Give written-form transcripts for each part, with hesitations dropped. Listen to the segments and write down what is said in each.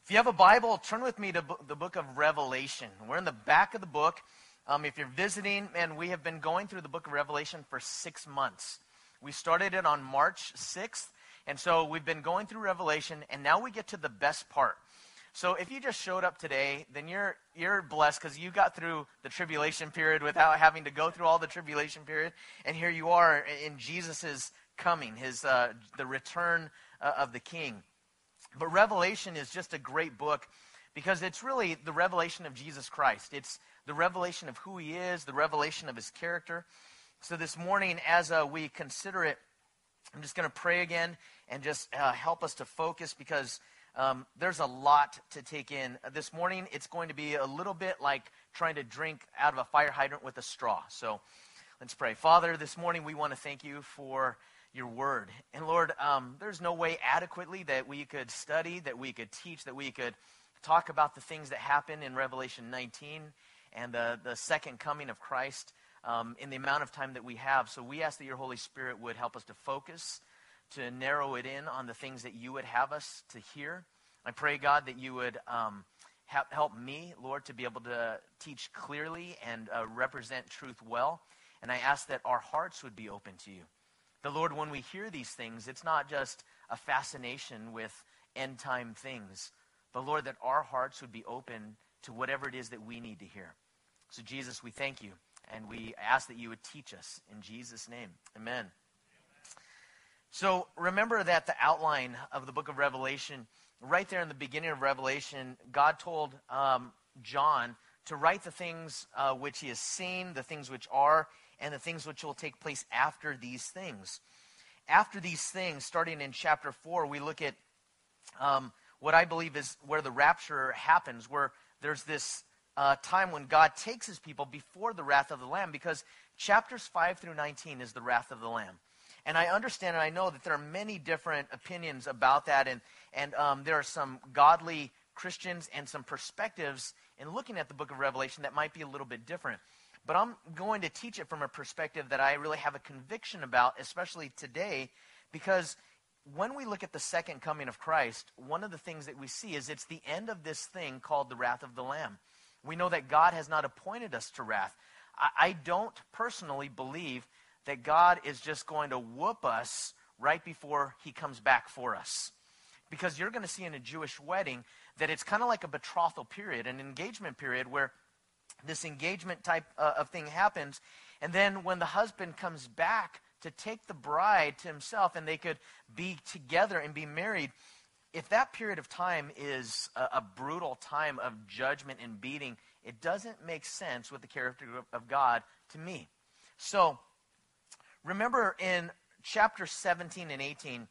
If you have a Bible, turn with me to the book of Revelation. We're in the back of the book. If you're visiting, man, we have been going through the book of Revelation for 6 months. We started it on March 6th, and so we've been going through Revelation, and now we get to the best part. So if you just showed up today, then you're blessed because you got through the tribulation period without having to go through all the tribulation period, and here you are in Jesus' coming, the return of the King. But Revelation is just a great book because it's really the revelation of Jesus Christ. It's the revelation of who he is, the revelation of his character. So this morning, as we consider it, I'm just going to pray again and just help us to focus because there's a lot to take in. This morning, it's going to be a little bit like trying to drink out of a fire hydrant with a straw. So let's pray. Father, this morning we want to thank you for your word. And Lord, there's no way adequately that we could study, that we could teach, that we could talk about the things that happen in Revelation 19 and the second coming of Christ in the amount of time that we have. So we ask that your Holy Spirit would help us to focus, to narrow it in on the things that you would have us to hear. I pray, God, that you would help me, Lord, to be able to teach clearly and represent truth well. And I ask that our hearts would be open to you. The Lord, when we hear these things, it's not just a fascination with end-time things. But Lord, that our hearts would be open to whatever it is that we need to hear. So Jesus, we thank you, and we ask that you would teach us in Jesus' name. Amen. So remember that the outline of the book of Revelation, right there in the beginning of Revelation, God told John to write the things which he has seen, the things which are, and the things which will take place after these things. After these things, starting in chapter 4, we look at what I believe is where the rapture happens, where there's this time when God takes his people before the wrath of the Lamb, because chapters 5 through 19 is the wrath of the Lamb. And I understand and I know that there are many different opinions about that, and there are some godly Christians and some perspectives in looking at the book of Revelation that might be a little bit different. But I'm going to teach it from a perspective that I really have a conviction about, especially today, because when we look at the second coming of Christ, one of the things that we see is it's the end of this thing called the wrath of the Lamb. We know that God has not appointed us to wrath. I don't personally believe that God is just going to whoop us right before he comes back for us. Because you're going to see in a Jewish wedding that it's kind of like a betrothal period, an engagement period where this engagement type of thing happens. And then when the husband comes back to take the bride to himself and they could be together and be married, if that period of time is a brutal time of judgment and beating, it doesn't make sense with the character of God to me. So remember in chapter 17 and 18,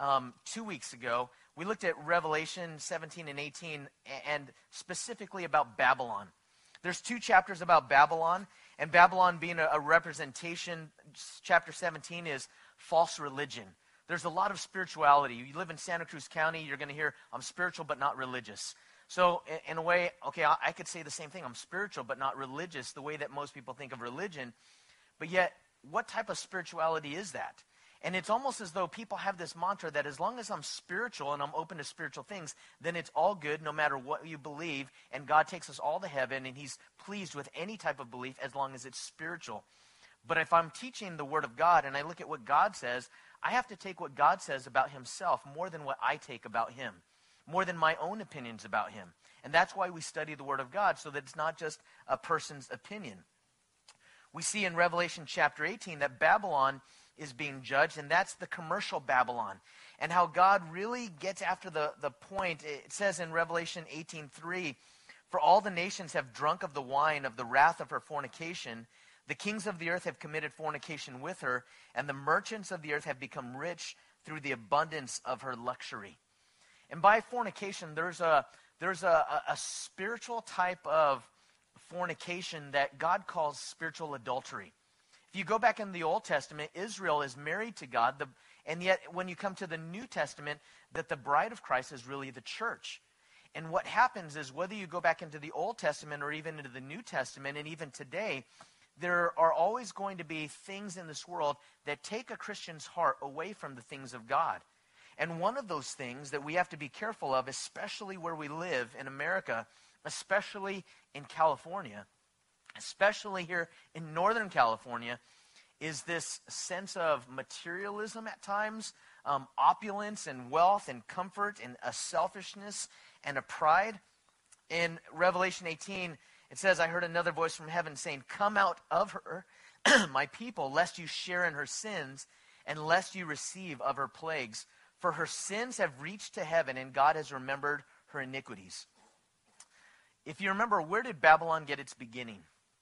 2 weeks ago, we looked at Revelation 17 and 18 and specifically about Babylon. There's 2 chapters about Babylon, and Babylon being a representation. Chapter 17 is false religion. There's a lot of spirituality. You live in Santa Cruz County, you're going to hear, I'm spiritual but not religious. So in a way, okay, I could say the same thing. I'm spiritual but not religious, the way that most people think of religion. But yet, what type of spirituality is that? And it's almost as though people have this mantra that as long as I'm spiritual and I'm open to spiritual things, then it's all good no matter what you believe, and God takes us all to heaven, and he's pleased with any type of belief as long as it's spiritual. But if I'm teaching the Word of God and I look at what God says, I have to take what God says about himself more than what I take about him, more than my own opinions about him. And that's why we study the Word of God, so that it's not just a person's opinion. We see in Revelation chapter 18 that Babylon is being judged, and that's the commercial Babylon. And how God really gets after the point. It says in Revelation 18:3, for all the nations have drunk of the wine of the wrath of her fornication. The kings of the earth have committed fornication with her, and the merchants of the earth have become rich through the abundance of her luxury. And by fornication, there's a spiritual type of fornication that God calls spiritual adultery. If you go back in the Old Testament, Israel is married to God, and yet when you come to the New Testament, that the bride of Christ is really the church. And what happens is whether you go back into the Old Testament or even into the New Testament, and even today, there are always going to be things in this world that take a Christian's heart away from the things of God. And one of those things that we have to be careful of, especially where we live in America, especially in California, especially here in Northern California, is this sense of materialism at times, opulence and wealth and comfort and a selfishness and a pride. In Revelation 18, it says, I heard another voice from heaven saying, come out of her, my people, lest you share in her sins, and lest you receive of her plagues. For her sins have reached to heaven, and God has remembered her iniquities. If you remember, where did Babylon get its beginning?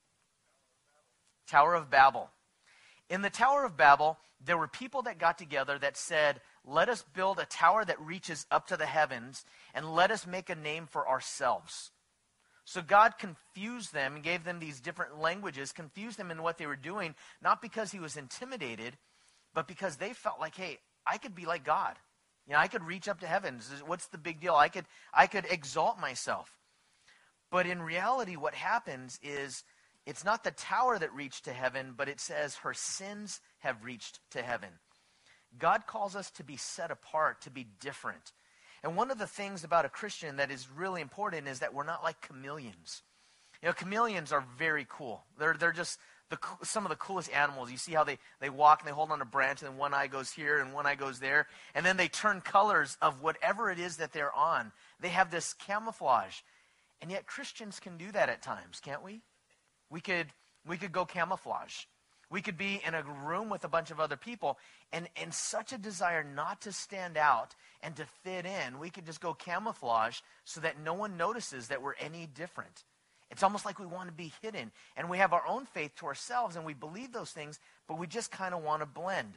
Tower of Babel. In the Tower of Babel, there were people that got together that said, let us build a tower that reaches up to the heavens, and let us make a name for ourselves. So God confused them and gave them these different languages, confused them in what they were doing, not because he was intimidated, but because they felt like, hey, I could be like God. You know, I could reach up to heavens. What's the big deal? I could exalt myself. But in reality, what happens is it's not the tower that reached to heaven, but it says her sins have reached to heaven. God calls us to be set apart, to be different. And one of the things about a Christian that is really important is that we're not like chameleons. You know, chameleons are very cool. They're just some of the coolest animals. You see how they walk and they hold on a branch, and then one eye goes here and one eye goes there. And then they turn colors of whatever it is that they're on. They have this camouflage. And yet Christians can do that at times, can't we? We could go camouflage. We could be in a room with a bunch of other people, and such a desire not to stand out and to fit in, we could just go camouflage so that no one notices that we're any different. It's almost like we want to be hidden, and we have our own faith to ourselves, and we believe those things, but we just kind of want to blend.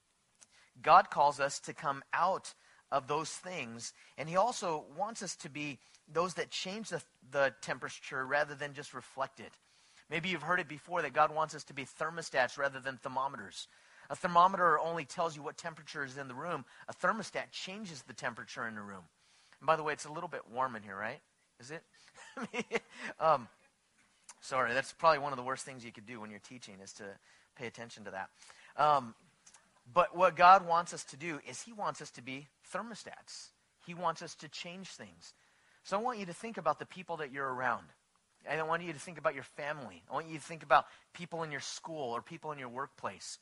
God calls us to come out of those things, and he also wants us to be those that change the temperature rather than just reflect it. Maybe you've heard it before that God wants us to be thermostats rather than thermometers. A thermometer only tells you what temperature is in the room. A thermostat changes the temperature in the room. And by the way, it's a little bit warm in here, right? Is it? Sorry, that's probably one of the worst things you could do when you're teaching is to pay attention to that. But what God wants us to do is he wants us to be thermostats. He wants us to change things. So I want you to think about the people that you're around. I want you to think about your family. I want you to think about people in your school or people in your workplace.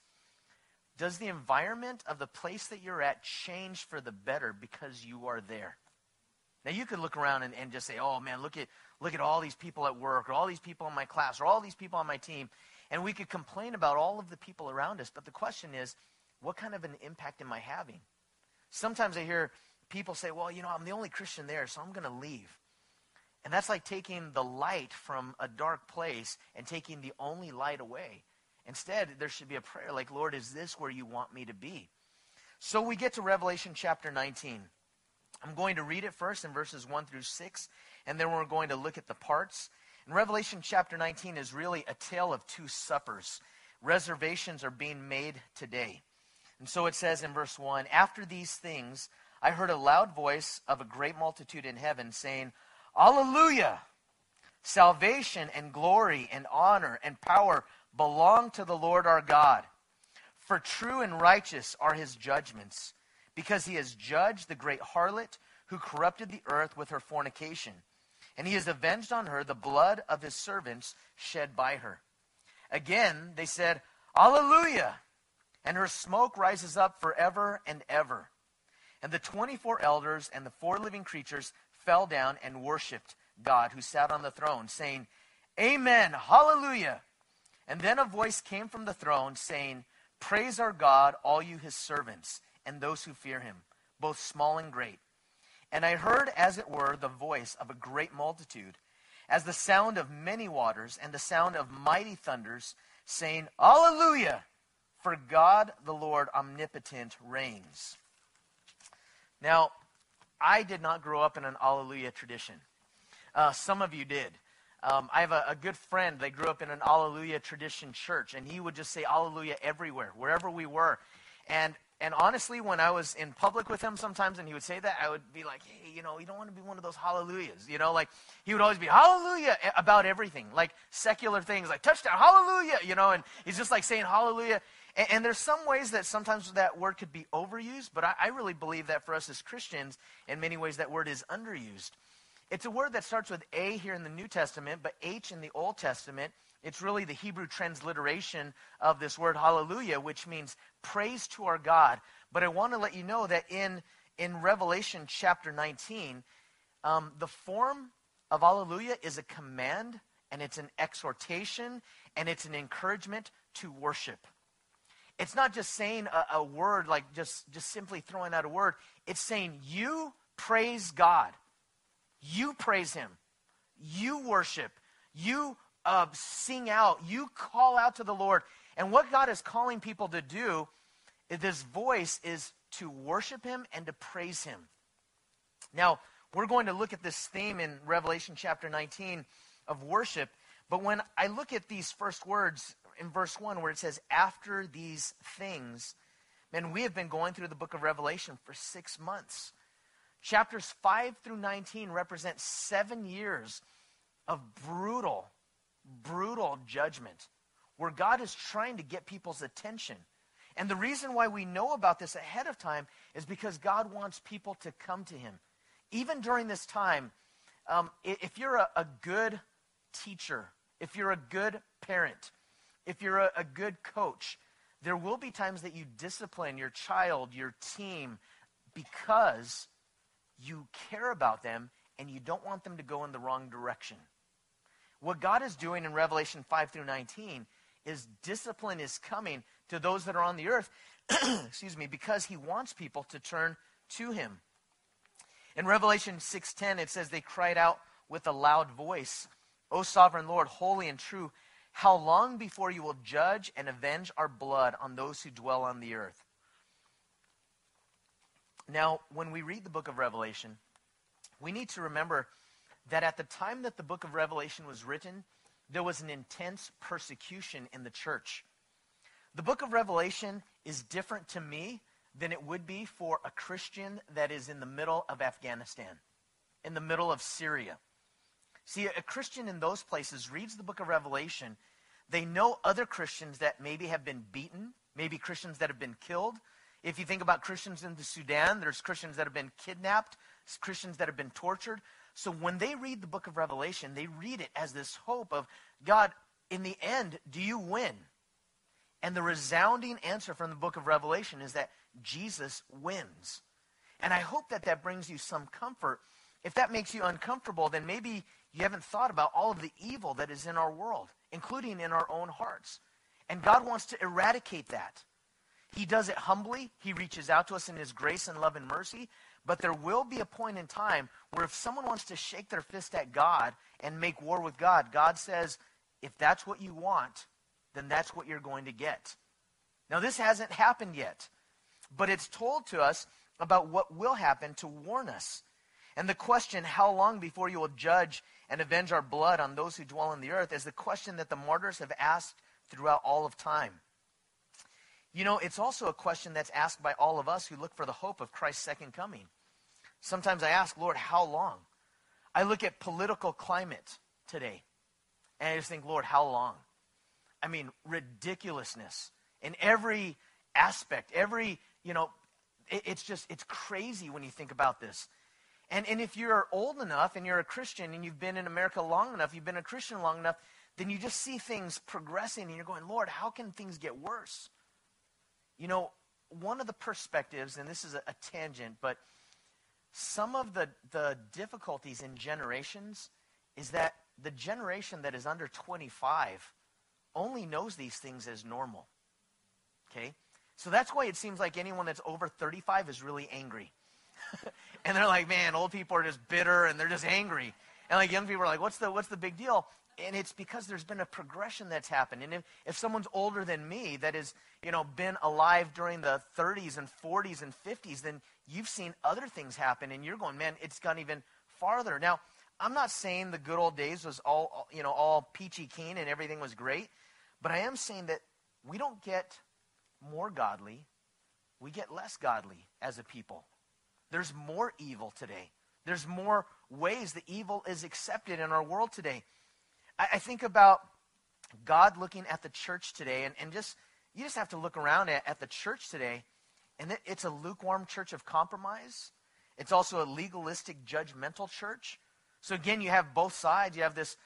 Does the environment of the place that you're at change for the better because you are there? Now you could look around and just say, oh man, look at all these people at work, or all these people in my class, or all these people on my team. And we could complain about all of the people around us. But the question is, what kind of an impact am I having? Sometimes I hear people say, well, you know, I'm the only Christian there, so I'm going to leave. And that's like taking the light from a dark place and taking the only light away. Instead, there should be a prayer like, Lord, is this where you want me to be? So we get to Revelation chapter 19. I'm going to read it first in verses 1 through 6, and then we're going to look at the parts. And Revelation chapter 19 is really a tale of two suppers. Reservations are being made today. And so it says in verse 1, after these things, I heard a loud voice of a great multitude in heaven saying, Alleluia! Salvation and glory and honor and power belong to the Lord our God. For true and righteous are his judgments, because he has judged the great harlot who corrupted the earth with her fornication. And he has avenged on her the blood of his servants shed by her. Again they said, Alleluia! And her smoke rises up forever and ever. And the 24 elders and the 4 living creatures fell down and worshipped God who sat on the throne, saying, Amen, hallelujah. And then a voice came from the throne saying, Praise our God, all you his servants, and those who fear him, both small and great. And I heard, as it were, the voice of a great multitude, as the sound of many waters, and the sound of mighty thunders, saying, Alleluia, for God the Lord omnipotent reigns. Now, I did not grow up in an Alleluia tradition. Some of you did. I have a good friend that grew up in an Alleluia tradition church, and he would just say Alleluia everywhere, wherever we were. And honestly, when I was in public with him sometimes and he would say that, I would be like, hey, you know, you don't want to be one of those hallelujahs. You know, like he would always be hallelujah about everything, like secular things, like touchdown, hallelujah, you know, and he's just like saying hallelujah. And there's some ways that sometimes that word could be overused, but I really believe that for us as Christians, in many ways that word is underused. It's a word that starts with A here in the New Testament, but H in the Old Testament. It's really the Hebrew transliteration of this word hallelujah, which means praise to our God. But I want to let you know that in Revelation chapter 19, the form of hallelujah is a command, and it's an exhortation, and it's an encouragement to worship. It's not just saying a word, like just simply throwing out a word. It's saying you praise God. You praise him. You worship. You sing out. You call out to the Lord. And what God is calling people to do, this voice, is to worship him and to praise him. Now, we're going to look at this theme in Revelation chapter 19 of worship. But when I look at these first words in verse 1 where it says, after these things, man, we have been going through the book of Revelation for 6 months. Chapters 5 through 19 represent 7 years of brutal judgment where God is trying to get people's attention. And the reason why we know about this ahead of time is because God wants people to come to him. Even during this time, if you're a good teacher, if you're a good parent, if you're a good coach, there will be times that you discipline your child, your team, because you care about them and you don't want them to go in the wrong direction. What God is doing in Revelation 5 through 19 is discipline is coming to those that are on the earth, excuse me, because he wants people to turn to him. In Revelation 6:10, it says they cried out with a loud voice, O sovereign Lord, holy and true, how long before you will judge and avenge our blood on those who dwell on the earth? Now, when we read the book of Revelation, we need to remember that at the time that the book of Revelation was written, there was an intense persecution in the church. The book of Revelation is different to me than it would be for a Christian that is in the middle of Afghanistan, in the middle of Syria. See, a Christian in those places reads the book of Revelation. They know other Christians that maybe have been beaten, maybe Christians that have been killed. If you think about Christians in the Sudan, there's Christians that have been kidnapped, Christians that have been tortured. So when they read the book of Revelation, they read it as this hope of, God, in the end, do you win? And the resounding answer from the book of Revelation is that Jesus wins. And I hope that that brings you some comfort. If that makes you uncomfortable, then maybe you haven't thought about all of the evil that is in our world, including in our own hearts. And God wants to eradicate that. He does it humbly. He reaches out to us in his grace and love and mercy. But there will be a point in time where if someone wants to shake their fist at God and make war with God, God says, if that's what you want, then that's what you're going to get. Now, this hasn't happened yet, but it's told to us about what will happen to warn us. And the question, how long before you will judge and avenge our blood on those who dwell on the earth, is the question that the martyrs have asked throughout all of time. You know, it's also a question that's asked by all of us who look for the hope of Christ's second coming. Sometimes I ask, Lord, how long? I look at political climate today, and I just think, Lord, how long? I mean, ridiculousness in every aspect, it's crazy when you think about this. And if you're old enough and you're a Christian and you've been in America long enough, you've been a Christian long enough, then you just see things progressing and you're going, Lord, how can things get worse? You know, one of the perspectives, and this is a tangent, but some of the difficulties in generations is that the generation that is under 25 only knows these things as normal. Okay? So that's why it seems like anyone that's over 35 is really angry. And they're like, man, old people are just bitter and they're just angry. And like young people are like, what's the big deal? And it's because there's been a progression that's happened. And if someone's older than me that has, been alive during the 30s and 40s and 50s, then you've seen other things happen and you're going, man, it's gone even farther. Now, I'm not saying the good old days was all peachy keen and everything was great, but I am saying that we don't get more godly, we get less godly as a people. There's more evil today. There's more ways that evil is accepted in our world today. I think about God looking at the church today and just, you just have to look around at the church today, and it's a lukewarm church of compromise. It's also a legalistic, judgmental church. So again, you have both sides. You have this,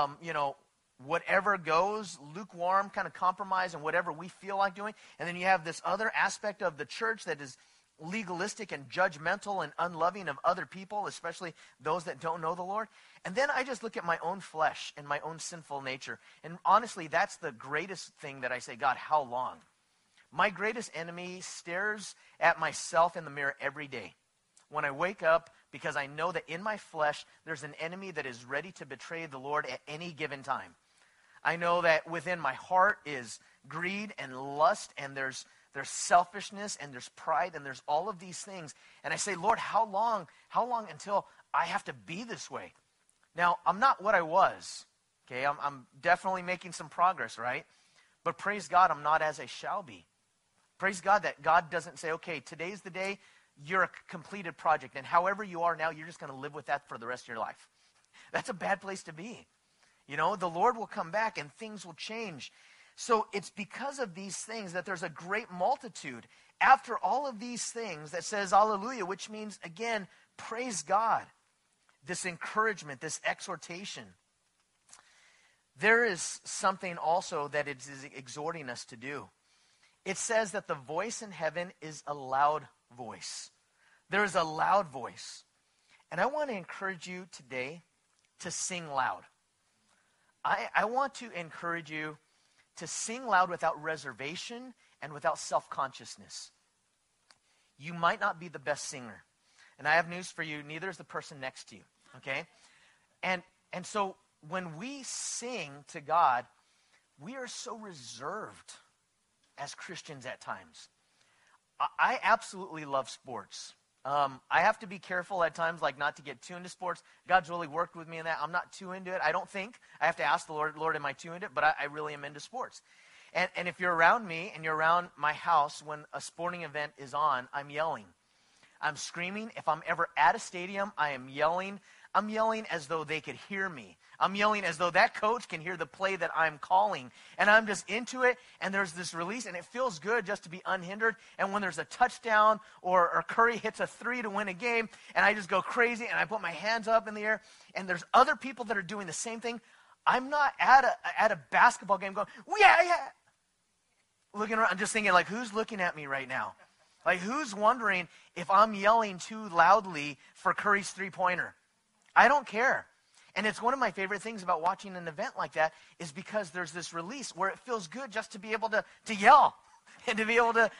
whatever goes, lukewarm kind of compromise and whatever we feel like doing. And then you have this other aspect of the church that is legalistic and judgmental and unloving of other people, especially those that don't know the Lord. And then I just look at my own flesh and my own sinful nature. And honestly, that's the greatest thing that I say, God, how long? My greatest enemy stares at myself in the mirror every day when I wake up, because I know that in my flesh, there's an enemy that is ready to betray the Lord at any given time. I know that within my heart is greed and lust, and there's selfishness, and there's pride, and there's all of these things. And I say, Lord, how long until I have to be this way? Now, I'm not what I was, okay? I'm definitely making some progress, right? But praise God, I'm not as I shall be. Praise God that God doesn't say, okay, today's the day, you're a completed project, and however you are now, you're just going to live with that for the rest of your life. That's a bad place to be. The Lord will come back and things will change. So it's because of these things that there's a great multitude after all of these things that says hallelujah, which means, again, praise God. This encouragement, this exhortation. There is something also that it is exhorting us to do. It says that the voice in heaven is a loud voice. There is a loud voice. And I want to encourage you today to sing loud. I want to encourage you to sing loud without reservation and without self-consciousness. You might not be the best singer. And I have news for you, neither is the person next to you, okay? And so when we sing to God, we are so reserved as Christians at times. I absolutely love sports. I have to be careful at times, like not to get too into sports. God's really worked with me in that. I'm not too into it. I don't think. I have to ask the Lord, am I too into it? But I really am into sports. And if you're around me and you're around my house when a sporting event is on, I'm yelling. I'm screaming. If I'm ever at a stadium, I am yelling. I'm yelling as though they could hear me. I'm yelling as though that coach can hear the play that I'm calling. And I'm just into it, and there's this release, and it feels good just to be unhindered. And when there's a touchdown or Curry hits a 3 to win a game, and I just go crazy, and I put my hands up in the air, and there's other people that are doing the same thing. I'm not at a basketball game going, yeah. Looking around, I'm just thinking, like, who's looking at me right now? Like, who's wondering if I'm yelling too loudly for Curry's three-pointer? I don't care. And it's one of my favorite things about watching an event like that is because there's this release where it feels good just to be able to yell and to be able to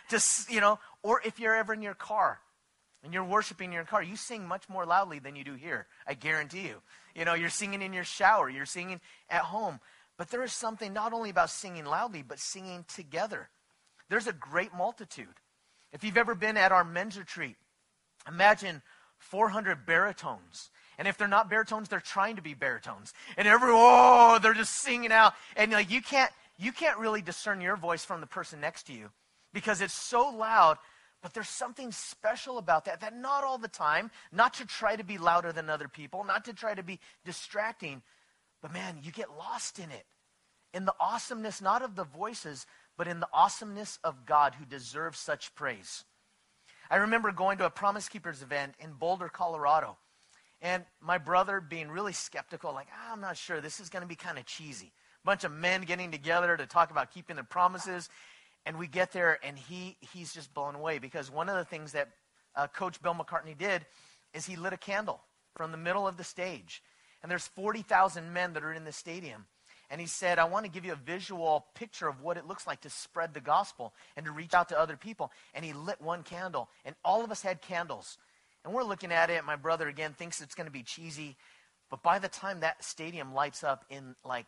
or if you're ever in your car and you're worshiping in your car, you sing much more loudly than you do here. I guarantee you. You're singing in your shower, you're singing at home. But there is something not only about singing loudly, but singing together. There's a great multitude. If you've ever been at our men's retreat, imagine 400 baritones. And if they're not baritones, they're trying to be baritones. And they're just singing out. And you can't really discern your voice from the person next to you because it's so loud. But there's something special about that not all the time, not to try to be louder than other people, not to try to be distracting. But man, you get lost in it. In the awesomeness, not of the voices, but in the awesomeness of God who deserves such praise. I remember going to a Promise Keepers event in Boulder, Colorado. And my brother being really skeptical, like, I'm not sure, this is going to be kind of cheesy. A bunch of men getting together to talk about keeping their promises. And we get there, and he's just blown away. Because one of the things that Coach Bill McCartney did is he lit a candle from the middle of the stage. And there's 40,000 men that are in the stadium. And he said, I want to give you a visual picture of what it looks like to spread the gospel and to reach out to other people. And he lit one candle, and all of us had candles. And we're looking at it. My brother, again, thinks it's going to be cheesy. But by the time that stadium lights up in like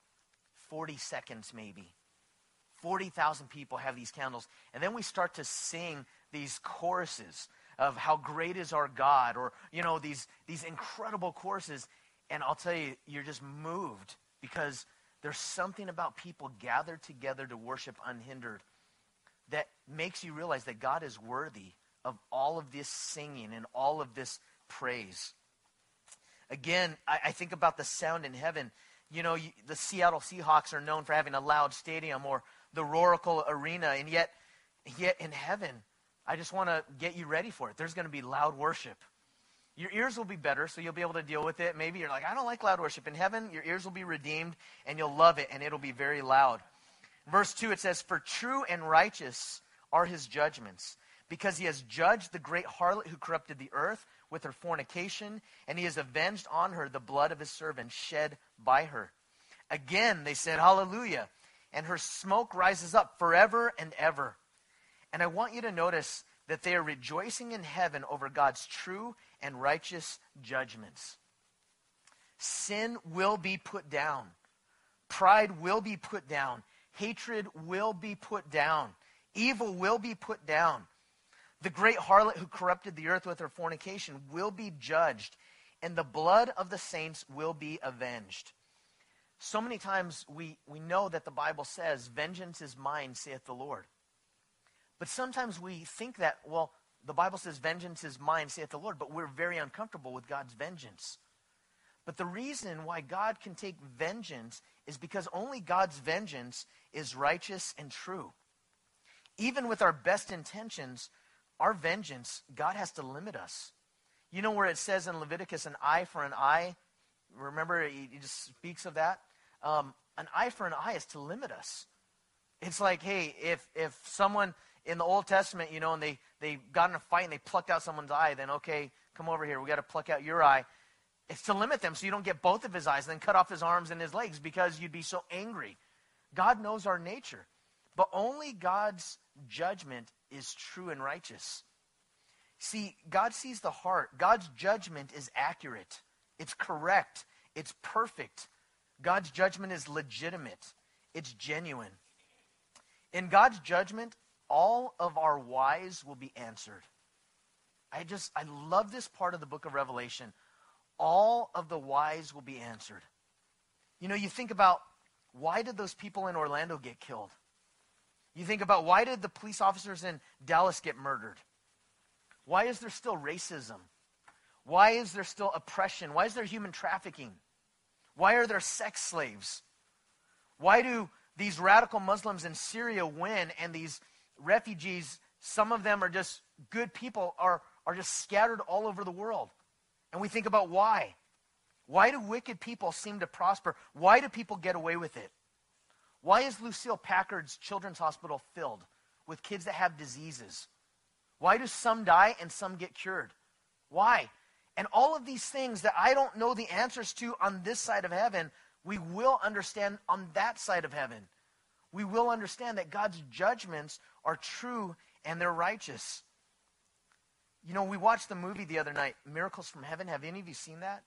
40 seconds maybe, 40,000 people have these candles. And then we start to sing these choruses of how great is our God, or, these incredible choruses. And I'll tell you, you're just moved because there's something about people gathered together to worship unhindered that makes you realize that God is worthy of all of this singing and all of this praise. Again, I think about the sound in heaven. The Seattle Seahawks are known for having a loud stadium, or the Roracle Arena. And yet in heaven, I just want to get you ready for it. There's going to be loud worship. Your ears will be better, so you'll be able to deal with it. Maybe you're like, I don't like loud worship. In heaven, your ears will be redeemed, and you'll love it, and it'll be very loud. Verse 2, it says, "For true and righteous are his judgments, because he has judged the great harlot who corrupted the earth with her fornication, and he has avenged on her the blood of his servants shed by her." Again, they said, "Hallelujah." And her smoke rises up forever and ever. And I want you to notice that they are rejoicing in heaven over God's true and righteous judgments. Sin will be put down. Pride will be put down. Hatred will be put down. Evil will be put down. The great harlot who corrupted the earth with her fornication will be judged, and the blood of the saints will be avenged. So many times we know that the Bible says, "Vengeance is mine, saith the Lord." But sometimes we think that, well, the Bible says, "Vengeance is mine, saith the Lord," but we're very uncomfortable with God's vengeance. But the reason why God can take vengeance is because only God's vengeance is righteous and true. Even with our best intentions, our vengeance, God has to limit us. You know where it says in Leviticus, an eye for an eye? Remember, he just speaks of that. An eye for an eye is to limit us. It's like, hey, if someone in the Old Testament, you know, and they got in a fight and they plucked out someone's eye, then okay, come over here, we got to pluck out your eye. It's to limit them so you don't get both of his eyes and then cut off his arms and his legs because you'd be so angry. God knows our nature, but only God's judgment is true and righteous. See, God sees the heart. God's judgment is accurate. It's correct. It's perfect. God's judgment is legitimate. It's genuine. In God's judgment, all of our whys will be answered. I love this part of the book of Revelation. All of the whys will be answered. You know, you think about, why did those people in Orlando get killed? You think about, why did the police officers in Dallas get murdered? Why is there still racism? Why is there still oppression? Why is there human trafficking? Why are there sex slaves? Why do these radical Muslims in Syria win, and these refugees, some of them are just good people, are just scattered all over the world? And we think about why. Why do wicked people seem to prosper? Why do people get away with it? Why is Lucille Packard's Children's Hospital filled with kids that have diseases? Why do some die and some get cured? Why? And all of these things that I don't know the answers to on this side of heaven, we will understand on that side of heaven. We will understand that God's judgments are true and they're righteous. You know, we watched the movie the other night, Miracles from Heaven. Have any of you seen that?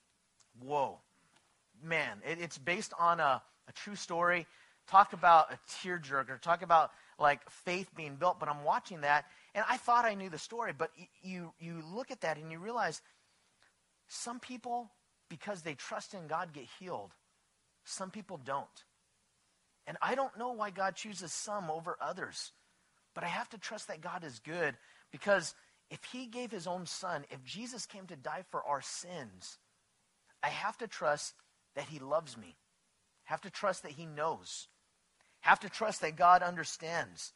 Whoa. Man, it's based on a true story. Talk about a tearjerker. Talk about, like, faith being built. But I'm watching that, and I thought I knew the story. But you look at that, and you realize some people, because they trust in God, get healed. Some people don't. And I don't know why God chooses some over others. But I have to trust that God is good, because if he gave his own son, if Jesus came to die for our sins, I have to trust that he loves me. Have to trust that he knows. Have to trust that God understands.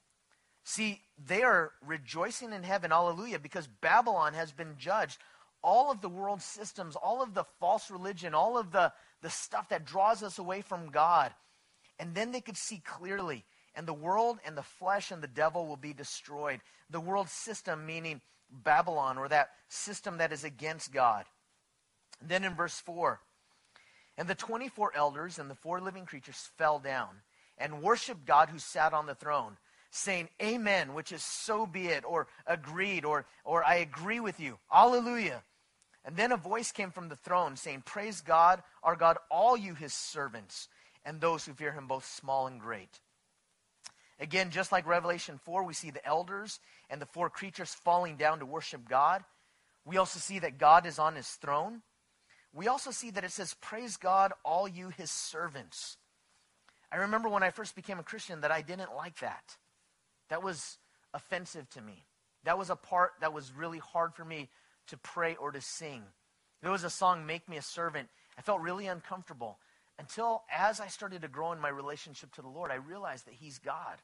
See, they are rejoicing in heaven, hallelujah, because Babylon has been judged. All of the world systems, all of the false religion, all of the stuff that draws us away from God. And then they could see clearly. And the world and the flesh and the devil will be destroyed. The world system, meaning Babylon, or that system that is against God. And then in verse 4, and the 24 elders and the 4 living creatures fell down and worshiped God who sat on the throne, saying, Amen, which is so be it, or agreed, or I agree with you. Hallelujah. And then a voice came from the throne saying, Praise God, our God, all you his servants, and those who fear him, both small and great. Again, just like Revelation 4, we see the elders and the 4 creatures falling down to worship God. We also see that God is on his throne. We also see that it says, Praise God, all you his servants. I remember when I first became a Christian that I didn't like that. That was offensive to me. That was a part that was really hard for me to pray or to sing. There was a song, Make Me a Servant. I felt really uncomfortable until as I started to grow in my relationship to the Lord, I realized that he's God.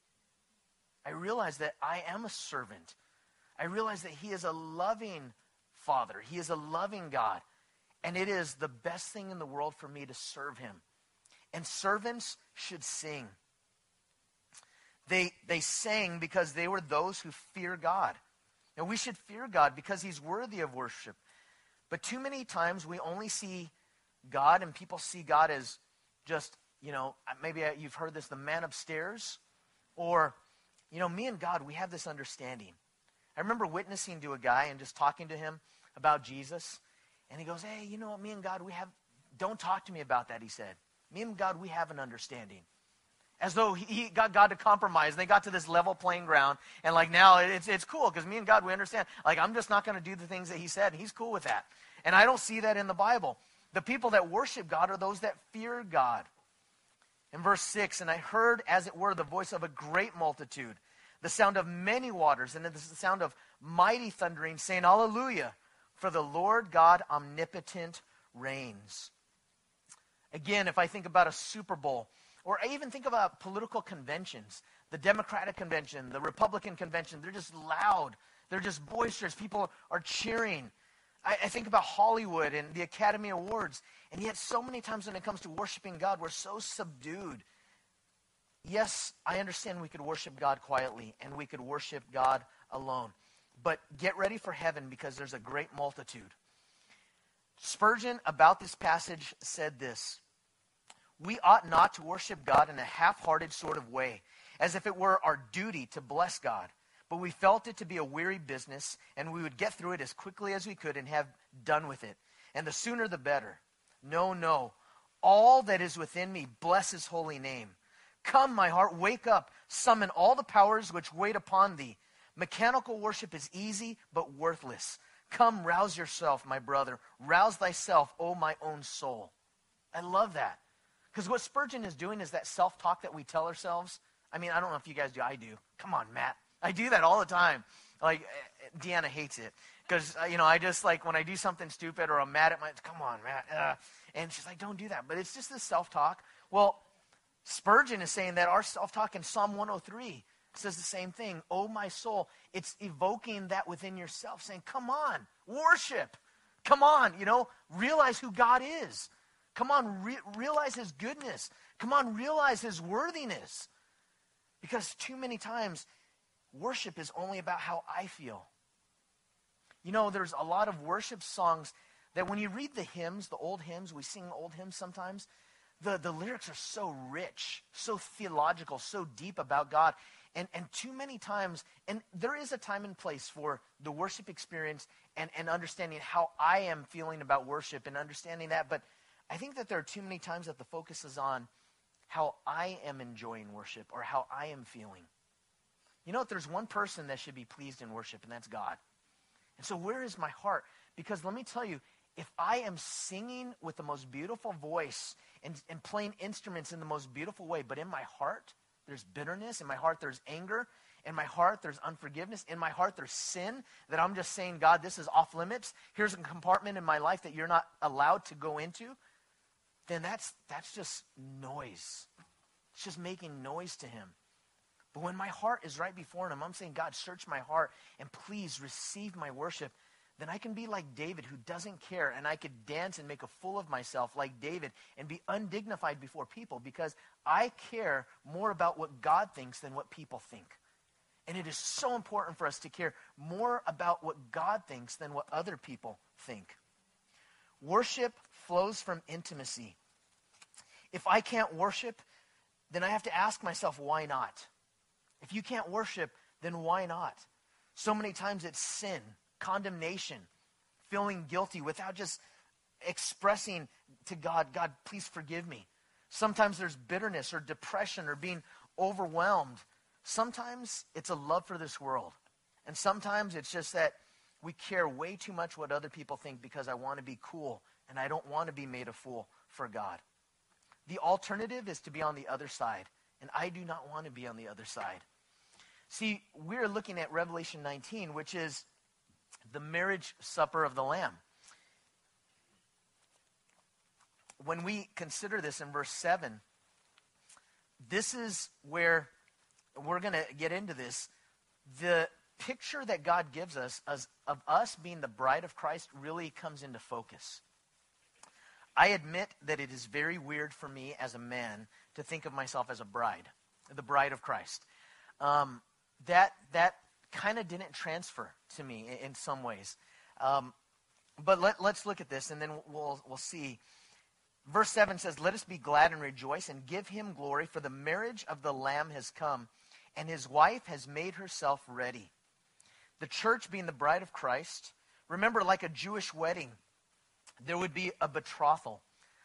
I realized that I am a servant. I realized that he is a loving Father. He is a loving God. And it is the best thing in the world for me to serve him. And servants should sing. They sang because they were those who fear God. Now we should fear God because he's worthy of worship. But too many times we only see God, and people see God as just, maybe you've heard this, the man upstairs. Or, me and God, we have this understanding. I remember witnessing to a guy and just talking to him about Jesus. And he goes, hey, you know what, me and God, don't talk to me about that, he said. Me and God, we have an understanding. As though he got God to compromise. And they got to this level playing ground. And now it's cool because me and God, we understand. I'm just not going to do the things that he said. And he's cool with that. And I don't see that in the Bible. The people that worship God are those that fear God. In verse 6, and I heard, as it were, the voice of a great multitude, the sound of many waters, and the sound of mighty thundering, saying, Hallelujah, for the Lord God omnipotent reigns. Again, if I think about a Super Bowl, or I even think about political conventions, the Democratic convention, the Republican convention, they're just loud. They're just boisterous. People are cheering. I think about Hollywood and the Academy Awards, and yet so many times when it comes to worshiping God, we're so subdued. Yes, I understand we could worship God quietly, and we could worship God alone. But get ready for heaven because there's a great multitude. Spurgeon, about this passage, said this: we ought not to worship God in a half-hearted sort of way, as if it were our duty to bless God. But we felt it to be a weary business, and we would get through it as quickly as we could and have done with it. And the sooner the better. No. All that is within me, bless his holy name. Come, my heart, wake up. Summon all the powers which wait upon thee. Mechanical worship is easy, but worthless. Come, rouse yourself, my brother. Rouse thyself, O my own soul. I love that. Because what Spurgeon is doing is that self-talk that we tell ourselves. I don't know if you guys do. I do. Come on, Matt. I do that all the time. Deanna hates it. Because, I just, when I do something stupid or I'm mad at come on, Matt. And she's like, don't do that. But it's just this self-talk. Well, Spurgeon is saying that our self-talk in Psalm 103 says the same thing. Oh, my soul. It's evoking that within yourself, saying, come on, worship. Come on, realize who God is. Come on, realize his goodness. Come on, realize his worthiness. Because too many times, worship is only about how I feel. There's a lot of worship songs that when you read the hymns, the old hymns, we sing old hymns sometimes, the lyrics are so rich, so theological, so deep about God. And too many times, and there is a time and place for the worship experience and understanding how I am feeling about worship and understanding that. But I think that there are too many times that the focus is on how I am enjoying worship or how I am feeling. If there's one person that should be pleased in worship, and that's God. And so where is my heart? Because let me tell you, if I am singing with the most beautiful voice and playing instruments in the most beautiful way, but in my heart, there's bitterness, in my heart there's anger, in my heart there's unforgiveness, in my heart there's sin, that I'm just saying, God, this is off limits, here's a compartment in my life that you're not allowed to go into, then that's just noise. It's just making noise to him. But when my heart is right before him, I'm saying, God, search my heart and please receive my worship. Then I can be like David who doesn't care, and I could dance and make a fool of myself like David and be undignified before people because I care more about what God thinks than what people think. And it is so important for us to care more about what God thinks than what other people think. Worship flows from intimacy. If I can't worship, then I have to ask myself, why not? If you can't worship, then why not? So many times it's sin, condemnation, feeling guilty without just expressing to God, God, please forgive me. Sometimes there's bitterness or depression or being overwhelmed. Sometimes it's a love for this world. And sometimes it's just that we care way too much what other people think because I want to be cool and I don't want to be made a fool for God. The alternative is to be on the other side. And I do not want to be on the other side. See, we're looking at Revelation 19, which is the marriage supper of the Lamb. when we consider this in verse 7, this is where we're going to get into this. The picture that God gives us of us being the bride of Christ really comes into focus. I admit that it is very weird for me as a man to think of myself as a bride, the bride of Christ. That kind of didn't transfer to me in some ways. But let's look at this, and then we'll see. Verse 7 says, "Let us be glad and rejoice and give him glory, for the marriage of the Lamb has come, and his wife has made herself ready." The church being the bride of Christ, remember, like a Jewish wedding, there would be a betrothal.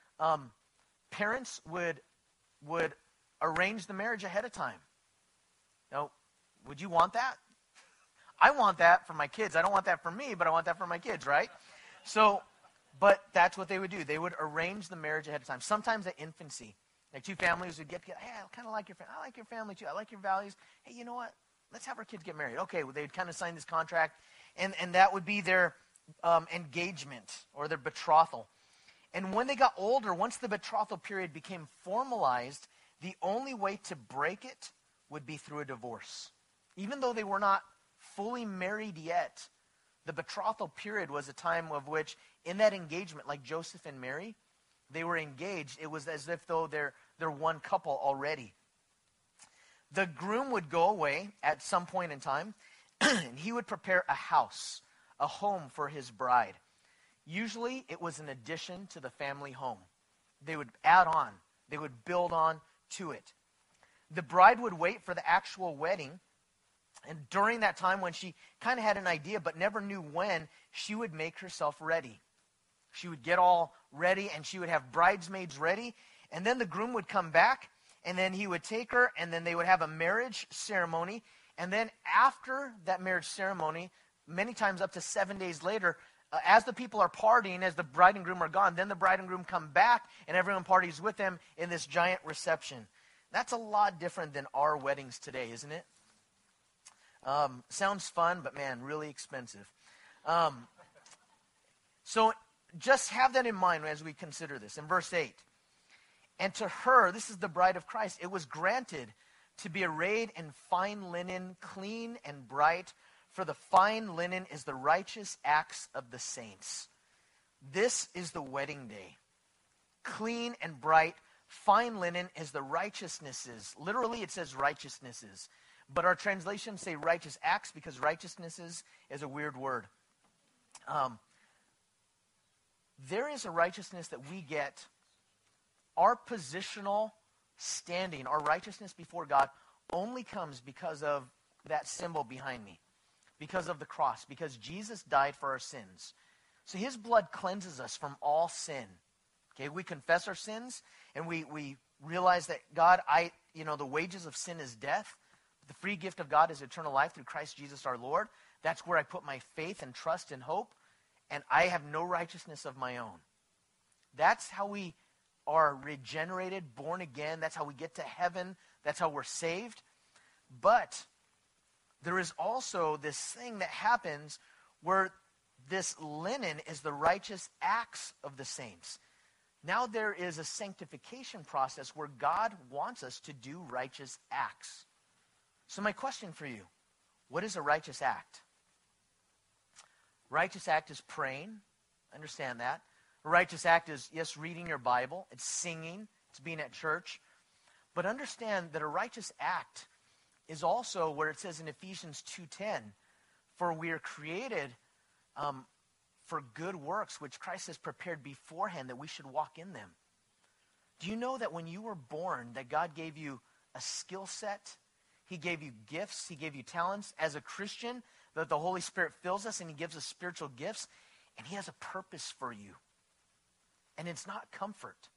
Parents would arrange the marriage ahead of time. Now, would you want that? I want that for my kids. I don't want that for me, but I want that for my kids, right? So, but that's what they would do. They would arrange the marriage ahead of time. Sometimes at infancy, like two families would get together. Hey, I kind of like your family. I like your family too. I like your values. Hey, you know what? Let's have our kids get married. Okay, well, they'd kind of sign this contract, and that would be their engagement or their betrothal. And when they got older, once the betrothal period became formalized, the only way to break it would be through a divorce. Even though they were not fully married yet, the betrothal period was a time of which, in that engagement, like Joseph and Mary, they were engaged. It was as if though they're one couple already. The groom would go away at some point in time, and he would prepare a house, a home for his bride. Usually, it was an addition to the family home. They would add on. They would build on to it. The bride would wait for the actual wedding, and during that time when she kind of had an idea but never knew when, she would make herself ready. She would get all ready, and she would have bridesmaids ready, and then the groom would come back, and then he would take her, and then they would have a marriage ceremony, and then after that marriage ceremony, many times up to 7 days later, as the people are partying, as the bride and groom are gone, then the bride and groom come back, and everyone parties with them in this giant reception. That's a lot different than our weddings today, isn't it? Sounds fun, but man, really expensive. So just have that in mind as we consider this. In verse 8, "And to her," this is the bride of Christ, "it was granted to be arrayed in fine linen, clean and bright, for the fine linen is the righteous acts of the saints." This is the wedding day. Clean and bright, fine linen is the righteousnesses. Literally, it says righteousnesses. But our translations say righteous acts because righteousnesses is a weird word. There is a righteousness that we get. Our positional standing, our righteousness before God, only comes because of that symbol behind me, because of the cross, because Jesus died for our sins. So his blood cleanses us from all sin. Okay, we confess our sins, and we realize that God, the wages of sin is death. The free gift of God is eternal life through Christ Jesus our Lord. That's where I put my faith and trust and hope, and I have no righteousness of my own. That's how we are regenerated, born again. That's how we get to heaven. That's how we're saved. But there is also this thing that happens where this linen is the righteous acts of the saints. Now there is a sanctification process where God wants us to do righteous acts. So my question for you, what is a righteous act? Righteous act is praying. Understand that. A righteous act is, yes, reading your Bible. It's singing. It's being at church. But understand that a righteous act is also where it says in Ephesians 2:10, "For we are created for good works, which Christ has prepared beforehand that we should walk in them." Do you know that when you were born, that God gave you a skill set? He gave you gifts. He gave you talents. As a Christian, that the Holy Spirit fills us and he gives us spiritual gifts. And he has a purpose for you. And it's not comfort.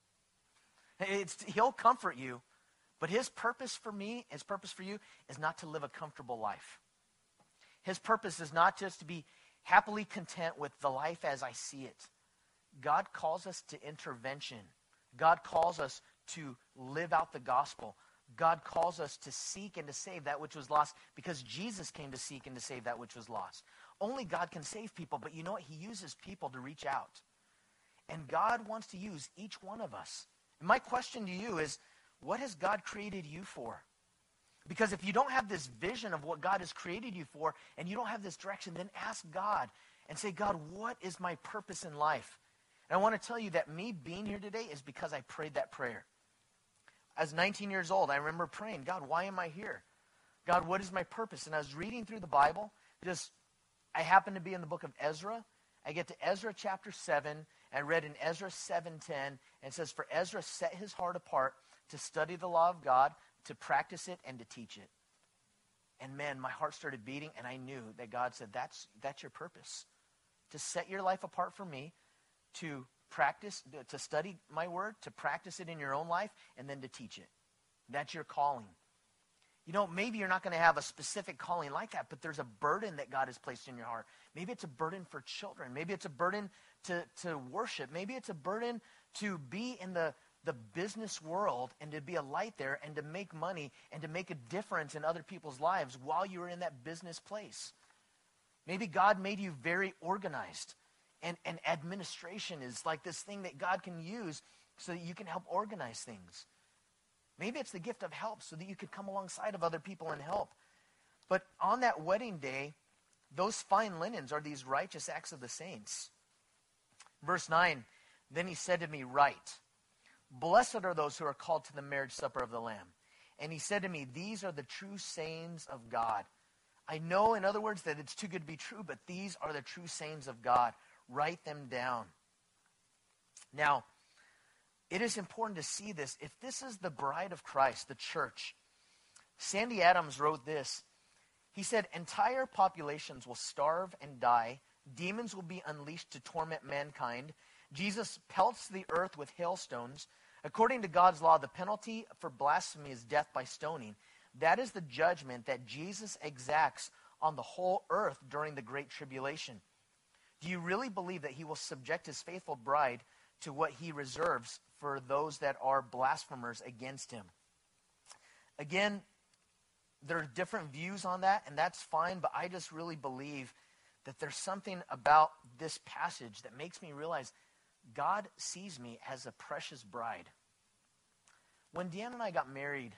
He'll comfort you. But his purpose for me, his purpose for you, is not to live a comfortable life. His purpose is not just to be happily content with the life as I see it. God calls us to intervention. God calls us to live out the gospel. God calls us to seek and to save that which was lost because Jesus came to seek and to save that which was lost. Only God can save people, but you know what? He uses people to reach out. And God wants to use each one of us. And my question to you is, what has God created you for? Because if you don't have this vision of what God has created you for, and you don't have this direction, then ask God and say, God, what is my purpose in life? And I want to tell you that me being here today is because I prayed that prayer. As 19 years old, I remember praying, God, why am I here? God, what is my purpose? And I was reading through the Bible. I happened to be in the book of Ezra. I get to Ezra chapter 7. I read in Ezra 7:10, and it says, for Ezra set his heart apart to study the law of God, to practice it, and to teach it. And man, my heart started beating, and I knew that God said, that's your purpose. To set your life apart from me, to practice, to study my word, to practice it in your own life, and then to teach it. That's your calling. You know, maybe you're not going to have a specific calling like that, but there's a burden that God has placed in your heart. Maybe it's a burden for children. Maybe it's a burden to worship. Maybe it's a burden to be in the business world and to be a light there and to make money and to make a difference in other people's lives while you're in that business place. Maybe God made you very organized, and administration is like this thing that God can use so that you can help organize things. Maybe it's the gift of help so that you could come alongside of other people and help. But on that wedding day, those fine linens are these righteous acts of the saints. Verse 9, then he said to me, write, blessed are those who are called to the marriage supper of the Lamb. And he said to me, these are the true sayings of God. I know, in other words, that it's too good to be true, but these are the true sayings of God. Write them down. Now, it is important to see this. If this is the bride of Christ, the church, Sandy Adams wrote this. He said, entire populations will starve and die. Demons will be unleashed to torment mankind. Jesus pelts the earth with hailstones. According to God's law, the penalty for blasphemy is death by stoning. That is the judgment that Jesus exacts on the whole earth during the Great Tribulation. Do you really believe that he will subject his faithful bride to what he reserves for those that are blasphemers against him? Again, there are different views on that, and that's fine, but I just really believe that there's something about this passage that makes me realize God sees me as a precious bride. When Deanna and I got married,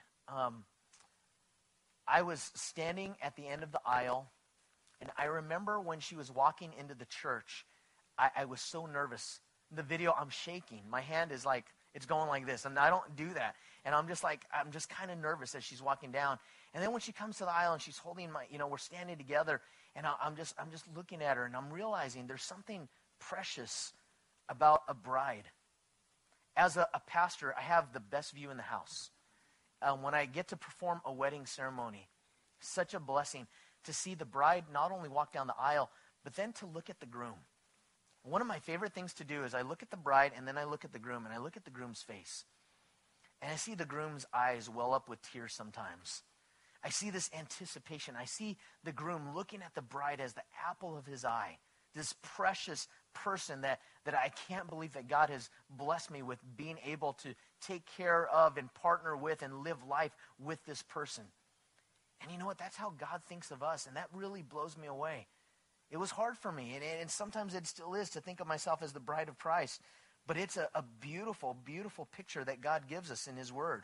I was standing at the end of the aisle, and I remember when she was walking into the church, I was so nervous. In the video, I'm shaking. My hand is like, it's going like this, and I don't do that. And I'm just kind of nervous as she's walking down. And then when she comes to the aisle and she's holding we're standing together, and I'm just looking at her, and I'm realizing there's something precious about a bride. As a pastor, I have the best view in the house. When I get to perform a wedding ceremony, such a blessing to see the bride not only walk down the aisle, but then to look at the groom. One of my favorite things to do is I look at the bride, and then I look at the groom, and I look at the groom's face. And I see the groom's eyes well up with tears sometimes. I see this anticipation. I see the groom looking at the bride as the apple of his eye, this precious person that I can't believe that God has blessed me with being able to take care of and partner with and live life with this person. And you know what? That's how God thinks of us, and that really blows me away. It was hard for me, and sometimes it still is, to think of myself as the bride of Christ. But it's a beautiful, beautiful picture that God gives us in his word.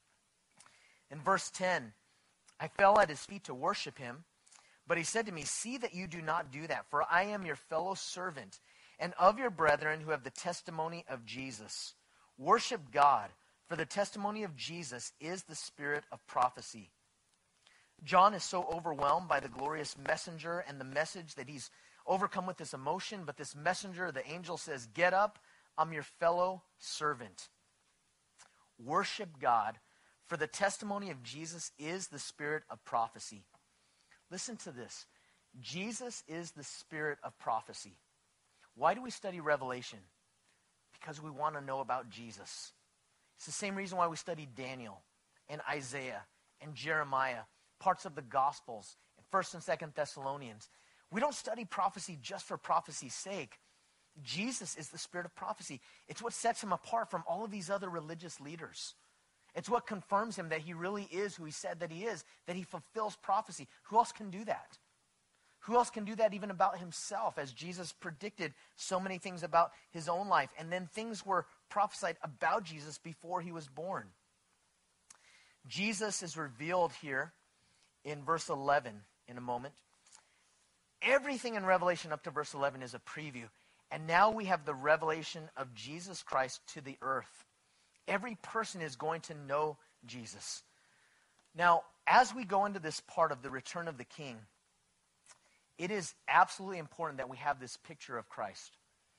In verse 10, I fell at his feet to worship him, but he said to me, see that you do not do that, for I am your fellow servant and of your brethren who have the testimony of Jesus. Worship God, for the testimony of Jesus is the spirit of prophecy. John is so overwhelmed by the glorious messenger and the message that he's overcome with this emotion, but this messenger, the angel, says, get up, I'm your fellow servant. Worship God, for the testimony of Jesus is the spirit of prophecy. Listen to this. Jesus is the spirit of prophecy. Why do we study Revelation? Because we want to know about Jesus. It's the same reason why we study Daniel and Isaiah and Jeremiah, parts of the Gospels, 1st and 2nd Thessalonians. We don't study prophecy just for prophecy's sake. Jesus is the spirit of prophecy. It's what sets him apart from all of these other religious leaders. It's what confirms him that he really is who he said that he is, that he fulfills prophecy. Who else can do that? Who else can do that even about himself, as Jesus predicted so many things about his own life? And then things were prophesied about Jesus before he was born. Jesus is revealed here in verse 11 in a moment. Everything in Revelation up to verse 11 is a preview. And now we have the revelation of Jesus Christ to the earth. Every person is going to know Jesus. Now, as we go into this part of the return of the King, it is absolutely important that we have this picture of Christ.